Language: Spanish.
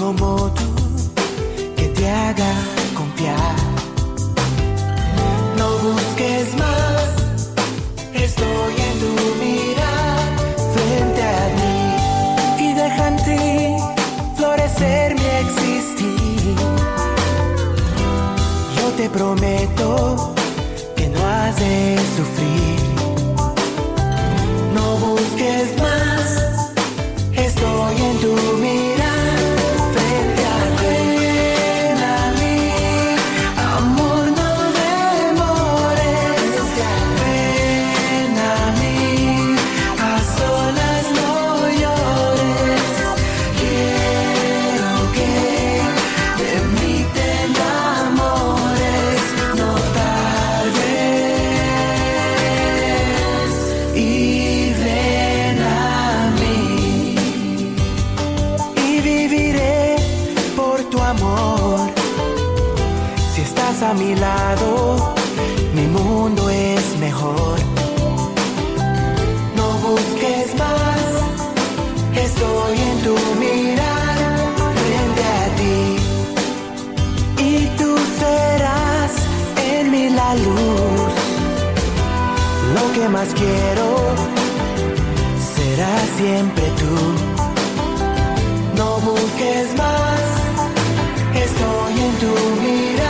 como tú, que te haga confiar. No busques más, estoy en tu mirar frente a ti y deja en ti florecer mi existir. Yo te prometo que no has de sufrir. No busques más, estoy en tu mirar frente a ti. Ven a mí, amor, no demores. Ven a mí, a solas no llores. Quiero que de mí te enamores, no tardes y ven a mí. Y viviré por tu amor. Si estás a mi lado, mi mundo es mejor. No busques más, estoy en tu mirar frente a ti. Y tú serás en mí la luz. Lo que más quiero será siempre tú. No busques más, estoy en tu mirar.